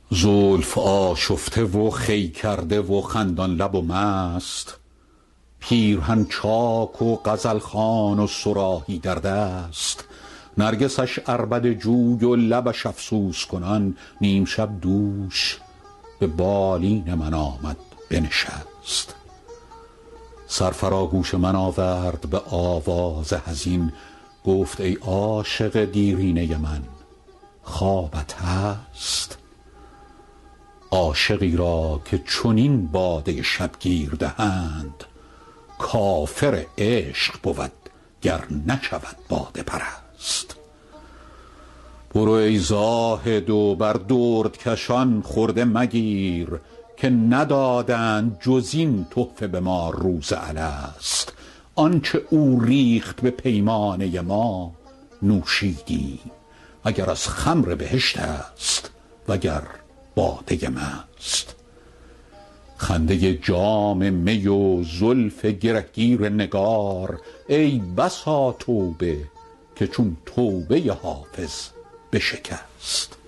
زلف آشفته و خوی کرده و خندان لب و مست، پیرهن چاک و غزلخوان و صراحی در دست، نرگسش عربده جوی و لبش افسوس کنان، نیم شب دوش به بالین من آمد بنشست. سر فرا گوش من آورد به آواز حزین، گفت ای عاشق دیرینه من خوابت هست؟ عاشقی را که چنین باده شبگیر دهند، کافر عشق بود گر نشود باده پرست. برو ای زاهد و بر دردکشان خرده مگیر، که ندادند جز این تحفه به ما روز الست. آنچه او ریخت به پیمانه ما نوشیدیم، اگر از خمر بهشت است وگر باده مست. خنده جام می و زلف گرهگیر نگار، ای بسا توبه که چون توبه حافظ بشکست.